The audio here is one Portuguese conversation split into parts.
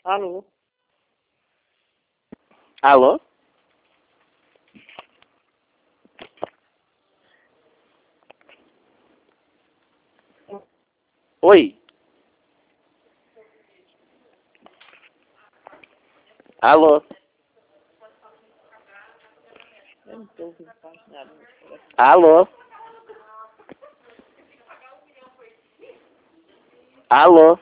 Alô? Alô? Oi? Alô? Eu não tô ouvindo quase nada. Alô? Alô?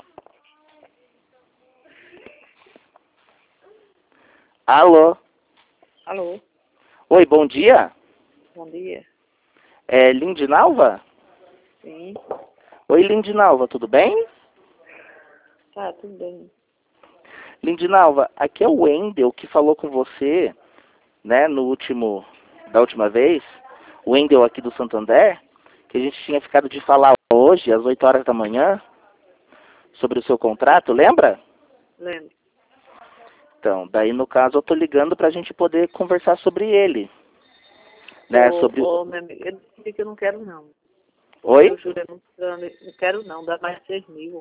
Alô? Alô? Oi, bom dia. Bom dia. É Lindinalva? Sim. Oi, Lindinalva, tudo bem? Tá, tudo bem. Lindinalva, aqui é o Wendel que falou com você, né, da última vez. O Wendel aqui do Santander, que a gente tinha ficado de falar hoje, às 8 horas da manhã, sobre o seu contrato, lembra? Lembro. Então, daí no caso eu tô ligando pra gente poder conversar sobre ele. Né, sobre... Meu amigo, eu disse que eu não quero não. Oi? Eu juro, eu não quero não, dá mais 6.000.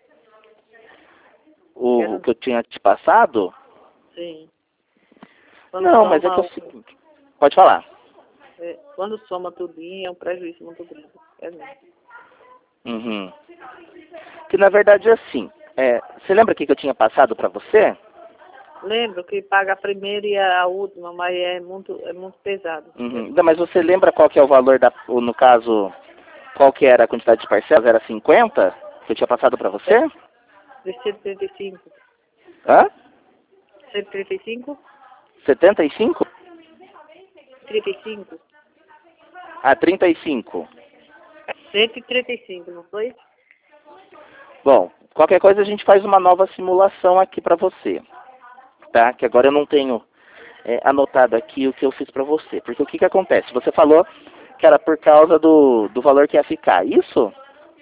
O que eu tinha te passado? Sim. Quando Não, mas é que é soma, o seguinte. Pode falar. quando soma tudinho, é um prejuízo muito grande. É mesmo. Uhum. Que na verdade é assim. Você lembra o que eu tinha passado pra você? Lembro que paga a primeira e a última, mas é muito pesado. Uhum. Não, mas você lembra qual que é o valor no caso, qual que era a quantidade de parcelas? Era 50 que eu tinha passado pra você? De 135. Hã? 135? 75? 35? Ah, 35. 135, não foi? Bom, qualquer coisa a gente faz uma nova simulação aqui pra você. Tá? Que agora eu não tenho anotado aqui o que eu fiz pra você. Porque o que acontece? Você falou que era por causa do valor que ia ficar. Isso?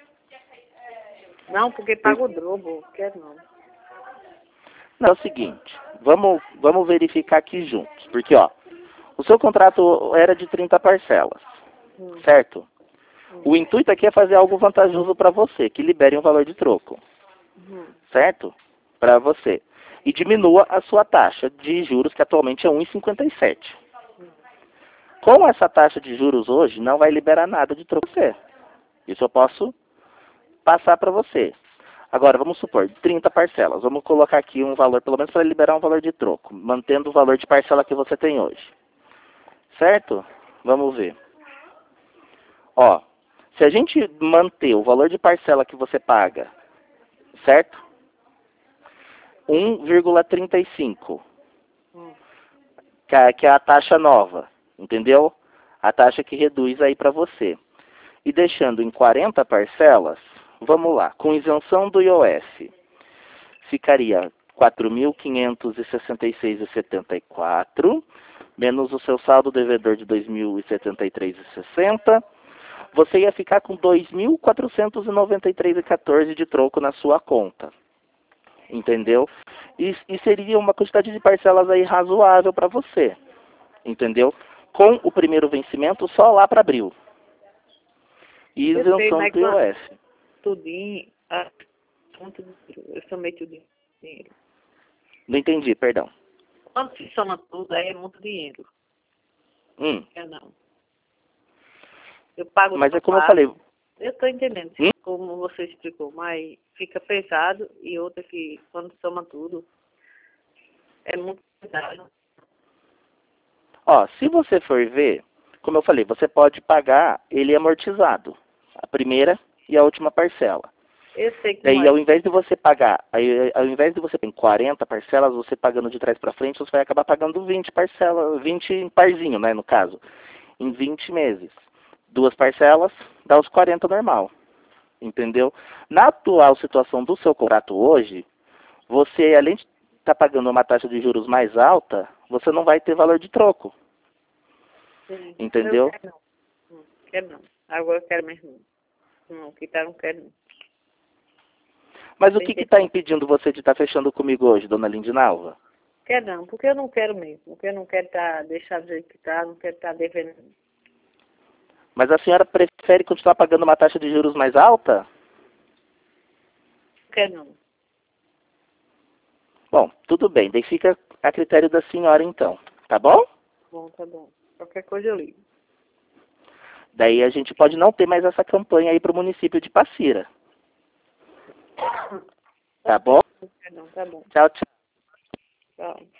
Não, porque paga o dobro. Quero não. Não, é o seguinte. Vamos verificar aqui juntos. Porque, ó, o seu contrato era de 30 parcelas. Certo? O intuito aqui é fazer algo vantajoso para você, que libere um valor de troco. Certo? Para você. E diminua a sua taxa de juros, que atualmente é 1,57. Com essa taxa de juros hoje, não vai liberar nada de troco pra você. Isso eu posso passar para você. Agora, vamos supor, 30 parcelas. Vamos colocar aqui um valor, pelo menos para liberar um valor de troco, mantendo o valor de parcela que você tem hoje. Certo? Vamos ver. Ó, se a gente manter o valor de parcela que você paga, certo? 1,35, que é a taxa nova, entendeu? A taxa que reduz aí para você. E deixando em 40 parcelas, vamos lá, com isenção do IOF, ficaria 4.566,74, menos o seu saldo devedor de 2.073,60, você ia ficar com 2.493,14 de troco na sua conta. Entendeu? E seria uma quantidade de parcelas aí razoável para você. Entendeu? Com o primeiro vencimento só lá para abril. E Eu sei, isenção mas do IOF. tudinho, eu somei tudinho dinheiro. Não entendi, perdão. Quando se soma tudo, aí é muito dinheiro. Não. Eu pago Mas é como eu parte. falei. Eu estou entendendo, como você explicou, mas fica pesado e outra que quando soma tudo, é muito pesado. Ó, se você for ver, como eu falei, você pode pagar ele amortizado. A primeira e a última parcela. Eu sei como Daí, é. ao invés de você pagar, ao invés de você ter 40 parcelas, você pagando de trás para frente, você vai acabar pagando 20 parcelas, 20 em parzinho, né, no caso, em 20 meses. 2 parcelas, dá os 40 normal. Entendeu? Na atual situação do seu contrato hoje, você, além de estar pagando uma taxa de juros mais alta, você não vai ter valor de troco. Sim. Entendeu? Eu quero não. Não quero não. Agora eu quero mesmo. Não, quitar não quero não. Mas o que está impedindo você de estar fechando comigo hoje, dona Lindinalva? Quero não, porque eu não quero mesmo. Porque eu não quero deixar do jeito que está, não quero estar devendo. Mas a senhora prefere continuar pagando uma taxa de juros mais alta? Quero não. Bom, tudo bem. Daí fica a critério da senhora, então. Tá bom? Bom, tá bom. Qualquer coisa eu ligo. Daí a gente pode não ter mais essa campanha aí para o município de Passira. Tá bom? Não, tá bom. Tchau, tchau. Tchau.